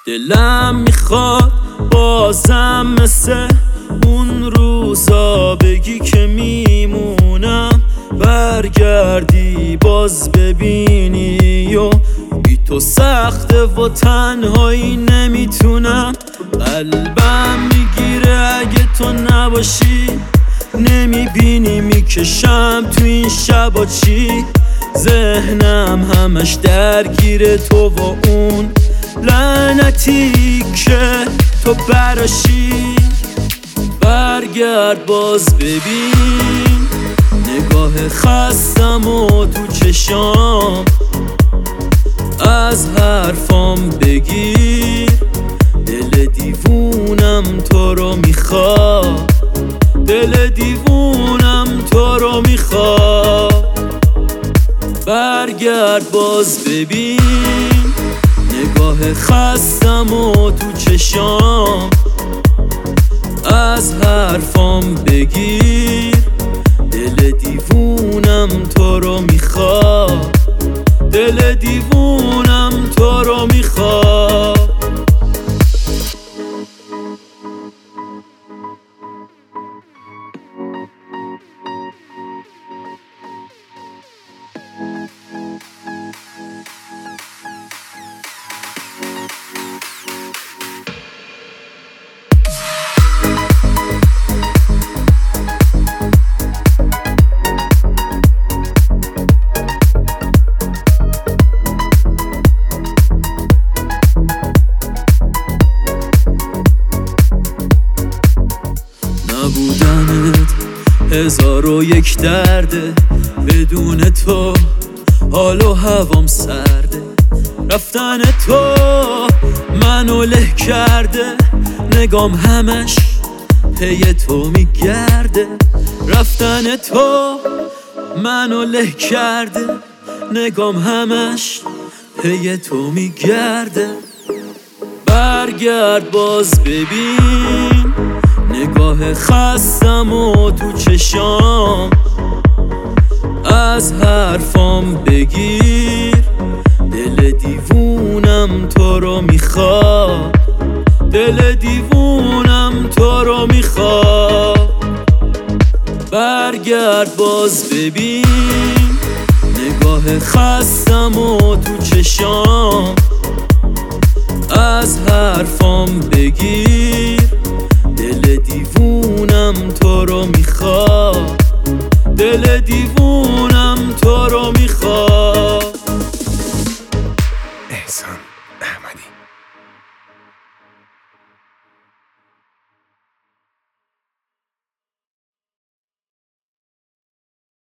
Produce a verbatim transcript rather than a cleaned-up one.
دلم میخواد بازم مثل اون روزا بگی که میمونم، برگردی باز ببینی و بی تو سخته و تنهایی نمیتونم. قلبم میگیره اگه تو نباشی، نمیبینی میکشم تو این شبا چی. ذهنم همش درگیر تو و اون لعنتی که تو براشی. برگرد باز ببین نگاه خستم و تو چشام، از حرفام بگیر دل دیوونم تو رو میخواد، دل دیوونم تو رو میخواد. برگرد باز ببین نگاه خستم و تو چشام، از حرفام بگیر دل دیوونم تو رو میخواد، دل دیوونم تو رو میخواد. نبودنت هزار و یک درده، بدون تو حال و هوام سرده. رفتن تو منو له کرده، نگام همش پی تو میگرده. رفتن تو منو له کرده، نگام همش پی تو میگرده. برگرد باز ببین نگاه خستم و تو چشام، از حرفام بگیر دل دیوونم تو رو میخواد، دل دیوونم تو رو میخواد. برگرد باز ببین نگاه خستم و تو چشام، از حرفام بگیر دل دیوونم تو رو میخواد، دل دیوونم